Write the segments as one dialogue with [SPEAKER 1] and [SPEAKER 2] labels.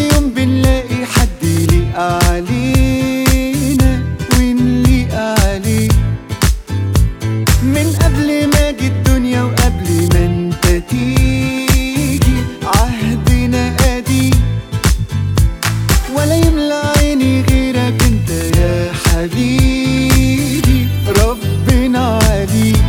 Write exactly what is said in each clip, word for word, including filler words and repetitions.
[SPEAKER 1] يوم بنلاقي حد يليق علينا ونليق عليه. من قبل ما اجي الدنيا وقبل ما انت تيجي عهدنا قديم، ولا يملى عيني غيرك انت يا حبيبي، ربنا عليك.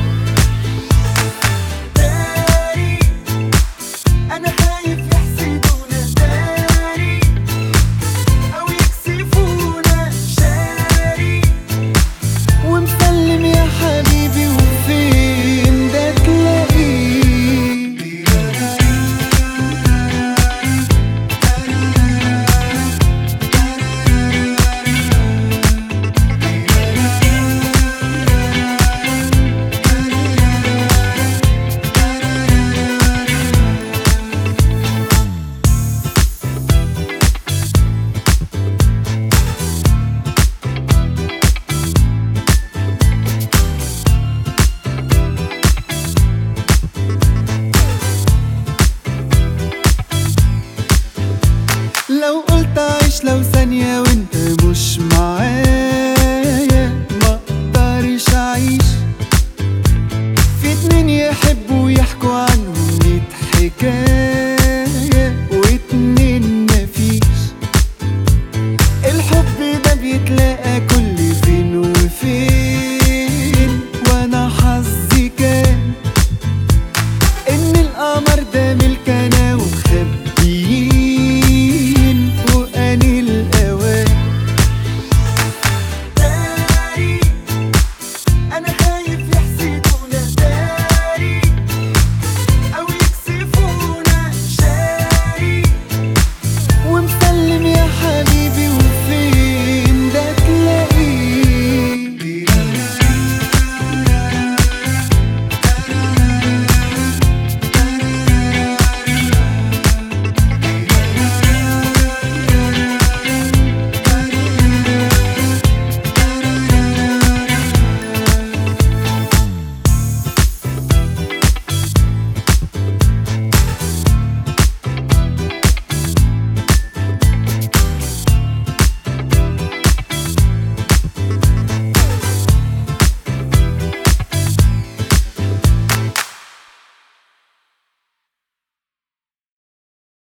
[SPEAKER 1] داري انا خايف يحسدونا، داري او يكسفونا، شاري ومسلم يا حبيبي، وفين ده تلاقيه. لو قلت عيش لو